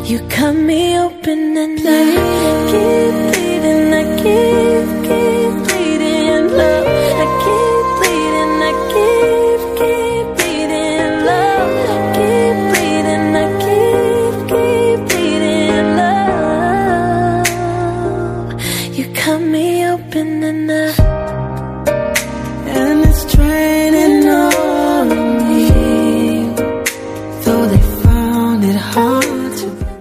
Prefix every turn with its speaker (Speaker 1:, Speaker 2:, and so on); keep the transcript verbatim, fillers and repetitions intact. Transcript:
Speaker 1: You cut me open and I keep bleeding, I keep